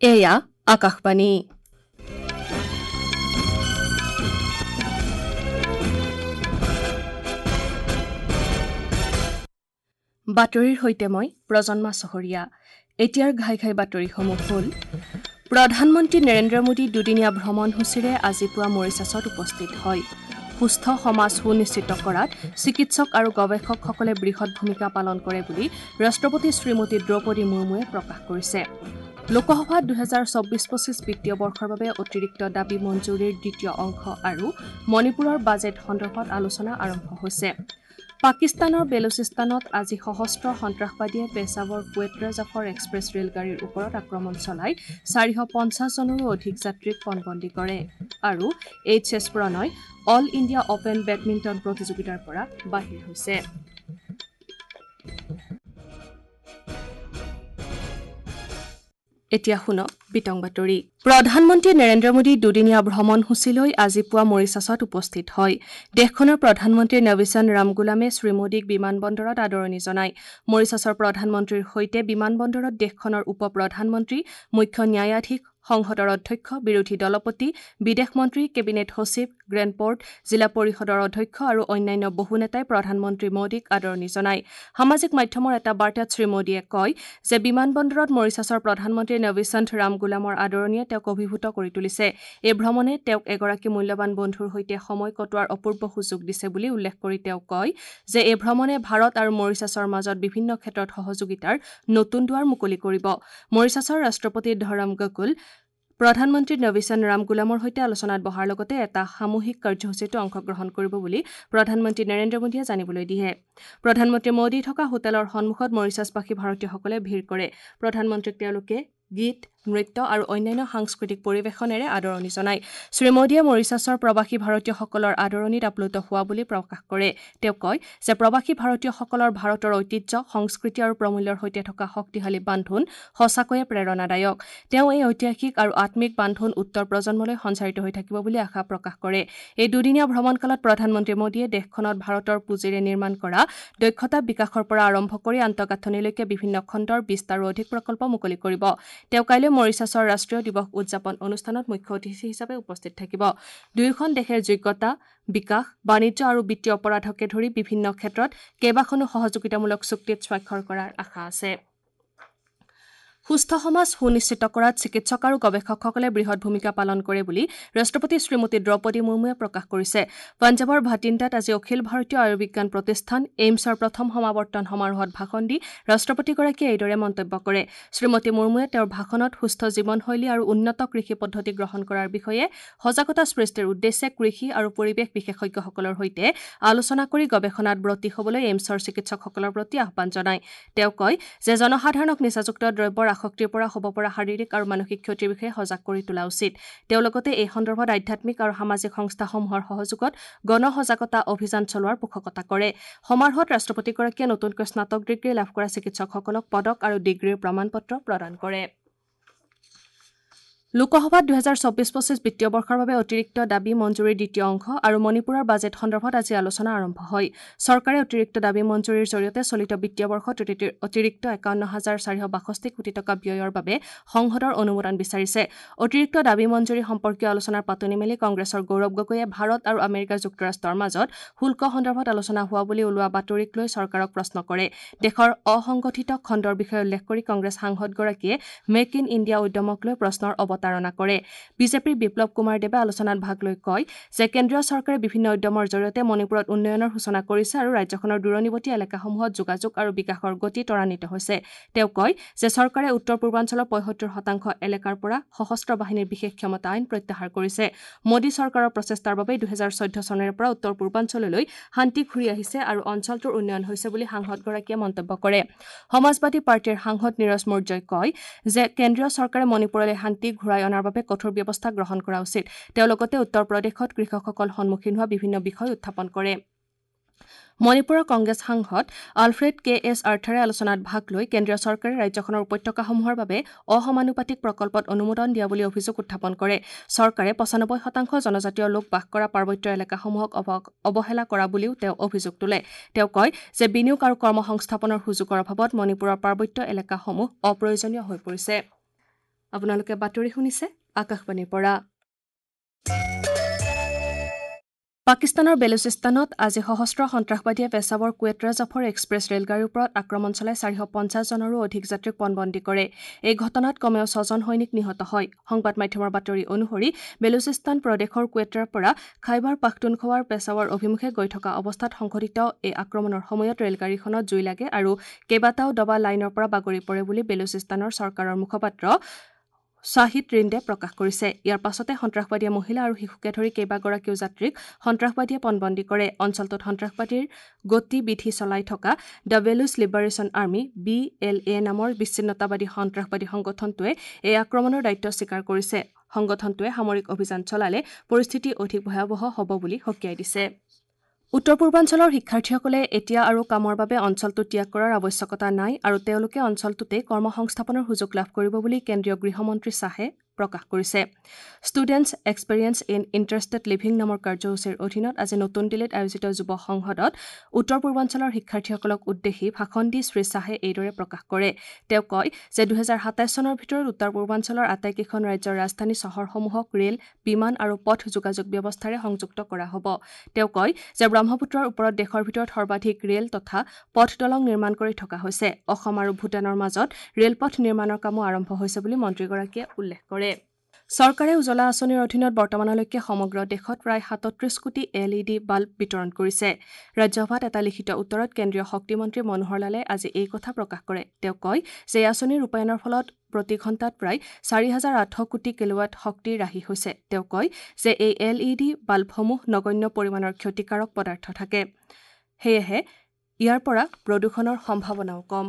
এয়া আকাশবাণী। বাতৰিৰ সৈতে মই প্ৰজন্মা চহৰীয়া। এতিয়াৰ ঘাই ঘাই বাতৰিসমূহ হ'ল প্ৰধানমন্ত্ৰী নৰেন্দ্ৰ মোদী দুদিনীয়া ভ্ৰমণসূচীৰে আজি পুৱা মৰিছাছত উপস্থিত হয়। সুস্থ সমাজ সুনিশ্চিত কৰাত চিকিৎসক আৰু গৱেষকসকলে বৃহৎ ভূমিকা পালন কৰে বুলি ৰাষ্ট্ৰপতি শ্ৰীমতী দ্ৰৌপদী মুৰ্মুৱে প্ৰকাশ কৰিছে। লোকসভাত ২০২৪-২৫ বিত্তীয় বৰ্ষৰ বাবে অতিৰিক্ত দাবী মঞ্জুৰিৰ দ্বিতীয় অংশ আৰু মণিপুৰৰ বাজেট সন্দৰ্ভত আলোচনা আৰম্ভ হৈছে। পাকিস্তানৰ বেলুচিস্তানত আজি সশস্ত্ৰ সন্ত্ৰাসবাদীয়ে পেছাৱৰ কুৱেট জাফৰ এক্সপ্ৰেছ ৰেলগাড়ীৰ ওপৰত আক্ৰমণ চলাই ৪৫০ জনৰো অধিক যাত্ৰীক পণবন্দী কৰে আৰু HS Prannoy all India open badminton প্ৰতিযোগিতাৰ পৰা বাহিৰ হৈছে। এতিয়া শুনক বিতং বাতৰি। প্ৰধানমন্ত্ৰী নৰেন্দ্ৰ মোদী দুদিনীয়া ভ্ৰমণসূচীলৈ আজি পুৱা মৰিছাছত উপস্থিত হয়। দেশখনৰ প্ৰধানমন্ত্ৰী নৱীচন ৰামগুলামে শ্ৰীমোদীক বিমানবন্দৰত আদৰণি জনায়। মৰিছাছৰ প্ৰধানমন্ত্ৰীৰ সৈতে বিমানবন্দৰত দেশখনৰ উপ প্ৰধানমন্ত্ৰী, মুখ্য ন্যায়াধীশ, সংসদৰ অধ্যক্ষ, বিৰোধী দলপতি, বিদেশ মন্ত্ৰী, কেবিনেট সচিব, গ্ৰেণ্ড পৰ্ট, জিলা পৰিষদৰ অধ্যক্ষ আৰু অন্যান্য বহু নেতাই প্ৰধানমন্ত্ৰী মোদীক আদৰণি জনায়। সামাজিক মাধ্যমৰ এটা বাৰ্তাত শ্ৰীমোদীয়ে কয় যে বিমানবন্দৰত মৰিছাছৰ প্ৰধানমন্ত্ৰী নৱীচন্দ ৰামগুলামৰ আদৰণিয়ে তেওঁক অভিভূত কৰি তুলিছে। এই ভ্ৰমণে তেওঁক এগৰাকী মূল্যৱান বন্ধুৰ সৈতে সময় কটোৱাৰ অপূৰ্ব সুযোগ দিছে বুলি উল্লেখ কৰি তেওঁ কয় যে এই ভ্ৰমণে ভাৰত আৰু মৰিছাছৰ মাজত বিভিন্ন ক্ষেত্ৰত সহযোগিতাৰ নতুন দুৱাৰ মুকলি কৰিব। মৰিছাছৰ ৰাষ্ট্ৰপতি ধৰম গকুল প্ৰধানমন্ত্ৰী নৱীচন ৰামগুলামৰ সৈতে আলোচনাত বহাৰ লগতে এটা সামূহিক কাৰ্যসূচীতো অংশগ্ৰহণ কৰিব বুলি প্ৰধানমন্ত্ৰী নৰেন্দ্ৰ মোদীয়ে জানিবলৈ দিয়ে। প্ৰধানমন্ত্ৰী মোদী থকা হোটেলৰ সন্মুখত মৰিছাছবাসী ভাৰতীয়সকলে ভিৰ কৰে। প্ৰধানমন্ত্ৰীক তেওঁলোকে গীত, নৃত্য আৰু অন্যান্য সাংস্কৃতিক পৰিৱেশনেৰে আদৰণি জনায়। শ্ৰীমোদীয়ে মৰিছাছৰ প্ৰৱাসী ভাৰতীয়সকলৰ আদৰণিত আপ্লুত হোৱা বুলি প্ৰকাশ কৰে। তেওঁ কয় যে প্ৰৱাসী ভাৰতীয়সকলৰ ভাৰতৰ ঐতিহ্য, সংস্কৃতি আৰু প্ৰমূল্যৰ সৈতে থকা শক্তিশালী বান্ধোন সঁচাকৈয়ে প্ৰেৰণাদায়ক। তেওঁ এই ঐতিহাসিক আৰু আত্মিক বান্ধোন উত্তৰ প্ৰজন্মলৈ সঞ্চাৰিত হৈ থাকিব বুলি আশা প্ৰকাশ কৰে। এই দুদিনীয়া ভ্ৰমণকালত প্ৰধানমন্ত্ৰী মোদীয়ে দেশখনত ভাৰতৰ পুঁজিৰে নিৰ্মাণ কৰা দক্ষতা বিকাশৰ পৰা আৰম্ভ কৰি আন্তঃগাঁথনিলৈকে বিভিন্ন খণ্ডৰ ২০টাৰো অধিক প্ৰকল্প মুকলি কৰিব। তেওঁ কাইলৈ মৰিছাছৰ ৰাষ্ট্ৰীয় দিৱস উদযাপন অনুষ্ঠানত মুখ্য অতিথি হিচাপে উপস্থিত থাকিব। দুয়োখন দেশে যোগ্যতা, বিকাশ, বাণিজ্য আৰু বিত্তীয় অপৰাধকে ধৰি বিভিন্ন ক্ষেত্ৰত কেইবাখনো সহযোগিতামূলক চুক্তিত স্বাক্ষৰ কৰাৰ আশা আছে। সুস্থ সমাজ সুনিশ্চিত কৰাত চিকিৎসক আৰু গৱেষকসকলে বৃহৎ ভূমিকা পালন কৰে বুলি ৰাষ্ট্ৰপতি শ্ৰীমতী দ্ৰৌপদী মুৰ্মুৱে প্ৰকাশ কৰিছে। পঞ্জাৱৰ ভাটিণ্ডাত আজি অখিল ভাৰতীয় আয়ুৰ্বিজ্ঞান প্ৰতিষ্ঠান এইমছৰ প্ৰথম সমাৱৰ্তন সমাৰোহত ভাষণ দি ৰাষ্ট্ৰপতিগৰাকীয়ে এইদৰে মন্তব্য কৰে। শ্ৰীমতী মুৰ্মুৱে তেওঁৰ ভাষণত সুস্থ জীৱনশৈলী আৰু উন্নত কৃষি পদ্ধতি গ্ৰহণ কৰাৰ বিষয়ে সজাগতা সৃষ্টিৰ উদ্দেশ্যে কৃষি আৰু পৰিৱেশ বিশেষজ্ঞসকলৰ সৈতে আলোচনা কৰি গৱেষণাত ব্ৰতী হ'বলৈ এইমছৰ চিকিৎসকসকলৰ প্ৰতি আহ্বান জনায়। তেওঁ কয় যে জনসাধাৰণক নিচাযুক্ত দ্ৰব্যৰ আসক্তিৰ পৰা হ'ব পৰা শাৰীৰিক আৰু মানসিক ক্ষতিৰ বিষয়ে সজাগ কৰি তোলা উচিত। তেওঁ লগতে এই সন্দৰ্ভত আধ্যাত্মিক আৰু সামাজিক সংস্থাসমূহৰ সহযোগত গণসজাগতা অভিযান চলোৱাৰ পোষকতা কৰে। সমাৰোহত ৰাষ্ট্ৰপতিগৰাকীয়ে নতুনকৈ স্নাতক ডিগ্ৰী লাভ কৰা চিকিৎসকসকলক পদক আৰু ডিগ্ৰীৰ প্ৰমাণপত্ৰ প্ৰদান কৰে। লোকসভাত ২০২৪-২৫ বিত্তীয় বৰ্ষৰ বাবে অতিৰিক্ত দাবী মঞ্জুৰিৰ দ্বিতীয় অংশ আৰু মণিপুৰৰ বাজেট সন্দৰ্ভত আজি আলোচনা আৰম্ভ হয়। চৰকাৰে অতিৰিক্ত দাবী মঞ্জুৰিৰ জৰিয়তে চলিত বিত্তীয় বৰ্ষত অতিৰিক্ত ৫১,৪৬২ কোটি টকা ব্যয়ৰ বাবে সংসদৰ অনুমোদন বিচাৰিছে। অতিৰিক্ত দাবী মঞ্জুৰি সম্পৰ্কীয় আলোচনাৰ পাতনি মেলি কংগ্ৰেছৰ গৌৰৱ গগৈয়ে ভাৰত আৰু আমেৰিকা যুক্তৰাষ্ট্ৰৰ মাজত শুল্ক সন্দৰ্ভত আলোচনা হোৱা বুলি ওলোৱা বাতৰিক লৈ চৰকাৰক প্ৰশ্ন কৰে। দেশৰ অসংগঠিত খণ্ডৰ বিষয়ে উল্লেখ কৰি কংগ্ৰেছ সাংসদগৰাকীয়ে মেক ইন ইণ্ডিয়া উদ্যমক লৈ প্ৰশ্নৰ অৱতাৰণা কৰে। বিজেপিৰ বিপ্লৱ কুমাৰ দেৱে আলোচনাত ভাগ লৈ কয় যে কেন্দ্ৰীয় চৰকাৰে বিভিন্ন উদ্যমৰ জৰিয়তে মণিপুৰত উন্নয়নৰ সূচনা কৰিছে আৰু ৰাজ্যখনৰ দূৰনিৱতী এলেকাসমূহত যোগাযোগ আৰু বিকাশৰ গতি ত্বৰান্বিত হৈছে। তেওঁ কয় যে চৰকাৰে উত্তৰ পূৰ্বাঞ্চলৰ ৭৫% এলেকাৰ পৰা সশস্ত্ৰ বাহিনীৰ বিশেষ ক্ষমতা আইন প্ৰত্যাহাৰ কৰিছে। মোদী চৰকাৰৰ প্ৰচেষ্টাৰ বাবে ২০১৪ চনৰে পৰা উত্তৰ পূৰ্বাঞ্চললৈ শান্তি ঘূৰি আহিছে আৰু অঞ্চলটোৰ উন্নয়ন হৈছে বুলি সাংসদগৰাকীয়ে মন্তব্য কৰে। সমাজবাদী পাৰ্টীৰ সাংসদ নীৰজ মৌৰ্যই কয় যে কেন্দ্ৰীয় চৰকাৰে মণিপুৰলৈ শান্তি ঘূৰাই অনাৰ বাবে কঠোৰ ব্যৱস্থা গ্ৰহণ কৰা উচিত। তেওঁ লগতে উত্তৰ প্ৰদেশত কৃষকসকল সন্মুখীন হোৱা বিভিন্ন বিষয় উত্থাপন কৰে। মণিপুৰৰ কংগ্ৰেছ সাংসদ আলফ্ৰেড KS আৰ্থাৰে আলোচনাত ভাগ লৈ কেন্দ্ৰীয় চৰকাৰে ৰাজ্যখনৰ উপত্যকাসমূহৰ বাবে অসমানুপাতিক প্ৰকল্পত অনুমোদন দিয়া বুলি অভিযোগ উত্থাপন কৰে। চৰকাৰে ৯৫% জনজাতীয় লোক বাস কৰা পাৰ্বত্য এলেকাসমূহক অৱহেলা কৰা বুলিও তেওঁ অভিযোগ তোলে। তেওঁ কয় যে বিনিয়োগ আৰু কৰ্মসংস্থাপনৰ সুযোগৰ অভাৱত মণিপুৰৰ পাৰ্বত্য এলেকাসমূহ অপ্ৰয়োজনীয় হৈ পৰিছে। আপোনালোকে বাতৰি শুনিছে আকাশবাণীৰ পৰা। পাকিস্তানৰ বেলুচিস্তানত আজি সশস্ত্ৰ সন্ত্ৰাসবাদীয়ে পেছাৱৰ কুৱেটৰা জাফৰ এক্সপ্ৰেছ ৰেলগাড়ীৰ ওপৰত আক্ৰমণ চলাই 450 জনৰো অধিক যাত্ৰীক পণবন্দী কৰে। এই ঘটনাত কমেও 6জন সৈনিক নিহত হয়। সংবাদ মাধ্যমৰ বাতৰি অনুসৰি বেলুচিস্তান প্ৰদেশৰ কুৱেটৰাৰ পৰা খাইবাৰ পাখতুনখৱাৰ পেছাৱৰ অভিমুখে গৈ থকা অৱস্থাত সংঘটিত এই আক্ৰমণৰ সময়ত ৰেলগাড়ীখনত জুই লাগে আৰু কেইবাটাও ডবা লাইনৰ পৰা বাগৰি পৰে বুলি বেলুচিস্তানৰ চৰকাৰৰ মুখপাত্ৰ শ্বাহিদ ৰিন্দে প্ৰকাশ কৰিছে। ইয়াৰ পাছতে সন্ত্ৰাসবাদীয়ে মহিলা আৰু শিশুকে ধৰি কেইবাগৰাকীও যাত্ৰীক সন্ত্ৰাসবাদীয়ে পণবন্দী কৰে। অঞ্চলটোত সন্ত্ৰাসবাদীৰ গতিবিধি চলাই থকা the Baloch liberation army BLA নামৰ বিচ্ছিন্নতাবাদী সন্ত্ৰাসবাদী সংগঠনটোৱে এই আক্ৰমণৰ দায়িত্ব স্বীকাৰ কৰিছে। সংগঠনটোৱে সামৰিক অভিযান চলালে পৰিস্থিতি অধিক ভয়াৱহ হ'ব বুলি সকীয়াই দিছে। উত্তৰ পূৰ্বাঞ্চলৰ শিক্ষাৰ্থীসকলে এতিয়া আৰু কামৰ বাবে অঞ্চলটো ত্যাগ কৰাৰ আৱশ্যকতা নাই আৰু তেওঁলোকে অঞ্চলটোতে কৰ্মসংস্থাপনৰ সুযোগ লাভ কৰিব বুলি কেন্দ্ৰীয় গৃহমন্ত্ৰী শ্বাহে প্ৰকাশ কৰিছে। Students experience in interested living নামৰ কাৰ্যসূচীৰ অধীনত আজি নতুন দিল্লীত আয়োজিত যুৱ সংসদত উত্তৰ পূৰ্বাঞ্চলৰ শিক্ষাৰ্থীসকলক উদ্দেশ্যি ভাষণ দি শ্ৰীশ্বাহে এইদৰে প্ৰকাশ কৰে। তেওঁ কয় যে 2027 চনৰ ভিতৰত উত্তৰ পূৰ্বাঞ্চলৰ আটাইকেইখন ৰাজ্যৰ ৰাজধানী চহৰসমূহক ৰেল, বিমান আৰু পথ যোগাযোগ ব্যৱস্থাৰে সংযুক্ত কৰা হ'ব। তেওঁ কয় যে ব্ৰহ্মপুত্ৰৰ ওপৰত দেশৰ ভিতৰত সৰ্বাধিক ৰেল তথা পথ দলং নিৰ্মাণ কৰি থকা হৈছে। অসম আৰু ভূটানৰ মাজত ৰেলপথ নিৰ্মাণৰ কামো আৰম্ভ হৈছে বুলি মন্ত্ৰীগৰাকীয়ে উল্লেখ কৰে। চৰকাৰে উজলা আঁচনিৰ অধীনত বৰ্তমানলৈকে সমগ্ৰ দেশত প্ৰায় 37 কোটি LED বাল্ব বিতৰণ কৰিছে। ৰাজ্যসভাত এটা লিখিত উত্তৰত কেন্দ্ৰীয় শক্তিমন্ত্ৰী মনোহৰ লালে আজি এই কথা প্ৰকাশ কৰে। তেওঁ কয় যে এই আঁচনিৰ ৰূপায়ণৰ ফলত প্ৰতি ঘণ্টাত প্ৰায় 4,800 কোটি কিলোৱাট শক্তি ৰাহি হৈছে। তেওঁ কয় যে এই LED বাল্বসমূহ নগণ্য পৰিমাণৰ ক্ষতিকাৰক পদাৰ্থ থাকে। সেয়েহে ইয়াৰ পৰা প্ৰদূষণৰ সম্ভাৱনাও কম।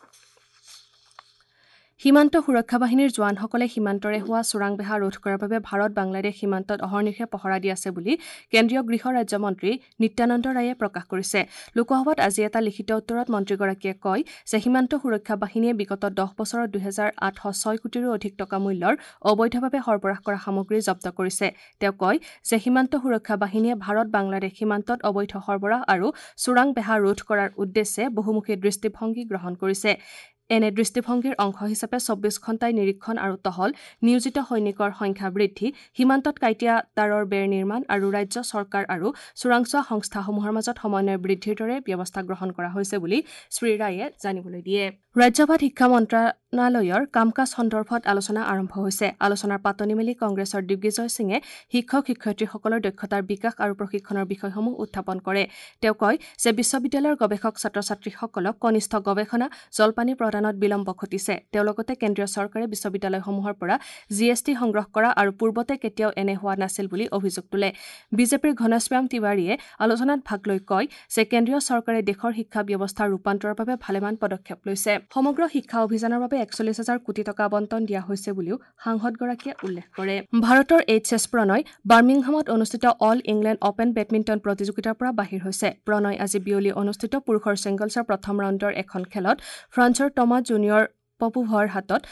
সীমান্ত সুৰক্ষা বাহিনীৰ জোৱানসকলে সীমান্তৰে হোৱা চোৰাং বেহা ৰোধ কৰাৰ বাবে ভাৰত বাংলাদেশ সীমান্তত অহৰ্নিশে পহৰা দি আছে বুলি কেন্দ্ৰীয় গৃহ ৰাজ্যমন্ত্ৰী নিত্যানন্দ ৰায়ে প্ৰকাশ কৰিছে। লোকসভাত আজি এটা লিখিত উত্তৰত মন্ত্ৰীগৰাকীয়ে কয় যে সীমান্ত সুৰক্ষা বাহিনীয়ে বিগত 10 বছৰত 2,806 কোটিৰো অধিক টকা মূল্যৰ অবৈধভাৱে সৰবৰাহ কৰা সামগ্ৰী জব্দ কৰিছে। তেওঁ কয় যে সীমান্ত সুৰক্ষা বাহিনীয়ে ভাৰত বাংলাদেশ সীমান্তত অবৈধ সৰবৰাহ আৰু চোৰাং বেহা ৰোধ কৰাৰ উদ্দেশ্যে বহুমুখী দৃষ্টিভংগী গ্ৰহণ কৰিছে। এনে দৃষ্টিভংগীৰ অংশ হিচাপে 24 ঘণ্টাই নিৰীক্ষণ আৰু টহল, নিয়োজিত সৈনিকৰ সংখ্যা বৃদ্ধি, সীমান্তত কাঁইটীয়া তাঁৰৰ বেৰ নিৰ্মাণ আৰু ৰাজ্য চৰকাৰ আৰু চোৰাংচোৱা সংস্থাসমূহৰ মাজত সমন্বয় বৃদ্ধিৰ দৰে ব্যৱস্থা গ্ৰহণ কৰা হৈছে বুলি শ্ৰীৰায়ে জানিবলৈ দিয়ে। ৰাজ্যসভাত শিক্ষা মন্ত্ৰণালয়ৰ কাম-কাজ সন্দৰ্ভত আলোচনা আৰম্ভ হৈছে। আলোচনাৰ পাতনি মেলি কংগ্ৰেছৰ দিগ্বিজয় সিঙে শিক্ষক-শিক্ষয়িত্ৰীসকলৰ দক্ষতাৰ বিকাশ আৰু প্ৰশিক্ষণৰ বিষয়সমূহ উত্থাপন কৰে। তেওঁ কয় যে বিশ্ববিদ্যালয়ৰ গৱেষক ছাত্ৰ-ছাত্ৰীসকলক কনিষ্ঠ গৱেষণা জলপানী প্ৰদানত বিলম্ব ঘটিছে। তেওঁ লগতে কেন্দ্ৰীয় চৰকাৰে বিশ্ববিদ্যালয়সমূহৰ পৰা GST সংগ্ৰহ কৰা আৰু পূৰ্বতে কেতিয়াও এনে হোৱা নাছিল বুলি অভিযোগ তোলে। বিজেপিৰ ঘনশ্যাম তিৱাৰীয়ে আলোচনাত ভাগ লৈ কয় যে কেন্দ্ৰীয় চৰকাৰে দেশৰ শিক্ষা ব্যৱস্থাৰ ৰূপান্তৰৰ বাবে ভালেমান পদক্ষেপ লৈছে। সমগ্ৰ শিক্ষা অভিযানৰ বাবে 41,000 কোটি টকা আবণ্টন দিয়া হৈছে বুলিও সাংসদগৰাকীয়ে উল্লেখ কৰে। ভাৰতৰ HS প্ৰণয় বাৰ্মিংহামত অনুষ্ঠিত অল ইংলেণ্ড অপেন বেডমিণ্টন প্ৰতিযোগিতাৰ পৰা বাহিৰ হৈছে। প্ৰণয় আজি বিয়লি অনুষ্ঠিত পুৰুষৰ ছিংগলছৰ প্ৰথম ৰাউণ্ডৰ এখন খেলত ফ্ৰান্সৰ টমাছ জুনিয়ৰ পপোভৰ হাতত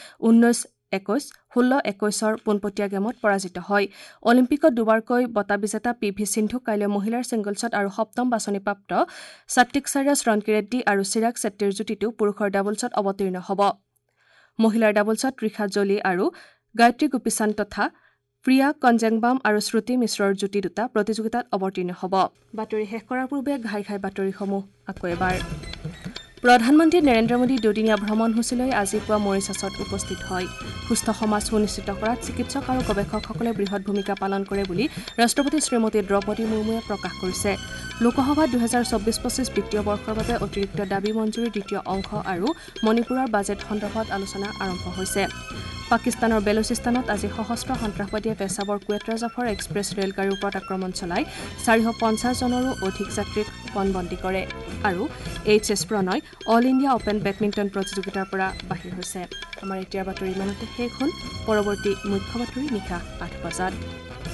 19-21, 16-21ৰ পোনপটীয়া গেমত পৰাজিত হয়। অলিম্পিকত দুবাৰকৈ বঁটা বিজেতা PV সিন্ধুক কাইলৈ মহিলাৰ ছিংগলছত আৰু সপ্তম বাছনিপ্ৰাপ্ত সাত্বিকসাইৰাজ ৰনকিৰেড্ডী আৰু চিৰাগ ছেট্টীৰ যুটিটো পুৰুষৰ ডাবলছত অৱতীৰ্ণ হ'ব। মহিলাৰ ডাবলছত ত্ৰিশা জলি আৰু গায়ত্ৰী গোপীচান্দ তথা প্ৰিয়া কঞ্জেংবাম আৰু শ্ৰুতি মিশ্ৰৰ যুটি দুটা প্ৰতিযোগিতাত অৱতীৰ্ণ হ'ব। বাতৰি শেষ কৰাৰ পূৰ্বে ঘাই বাতৰিসমূহ আকৌ এবাৰ। প্ৰধানমন্ত্ৰী নৰেন্দ্ৰ মোদী দুদিনীয়া ভ্ৰমণসূচীলৈ আজি পুৱা মৰিছাছত উপস্থিত হয়। সুস্থ সমাজ সুনিশ্চিত কৰাত চিকিৎসক আৰু গৱেষকসকলে বৃহৎ ভূমিকা পালন কৰে বুলি ৰাষ্ট্ৰপতি শ্ৰীমতী দ্ৰৌপদী মুৰ্মুৱে প্ৰকাশ কৰিছে। লোকসভাত 2024-25 বিত্তীয় বৰ্ষৰ বাবে অতিৰিক্ত দাবী মঞ্জুৰিৰ দ্বিতীয় অংশ আৰু মণিপুৰৰ বাজেট সন্দৰ্ভত আলোচনা আৰম্ভ হৈছে। পাকিস্তানৰ বেলুচিস্তানত আজি সশস্ত্ৰ সন্ত্ৰাসবাদীয়ে পেছাৱৰ কুৱেটৰা জাফৰ এক্সপ্ৰেছ ৰেলগাড়ীৰ ওপৰত আক্ৰমণ চলাই 450 জনৰো অধিক যাত্ৰীক পণবন্দী কৰে। আৰু HS Prannoy all India open badminton প্ৰতিযোগিতাৰ পৰা বাহিৰ হৈছে। আমাৰ এতিয়াৰ বাতৰি ইমানতে শেষ হ'ল। পৰৱৰ্তী মুখ্য বাতৰি নিশা 8 বজাত।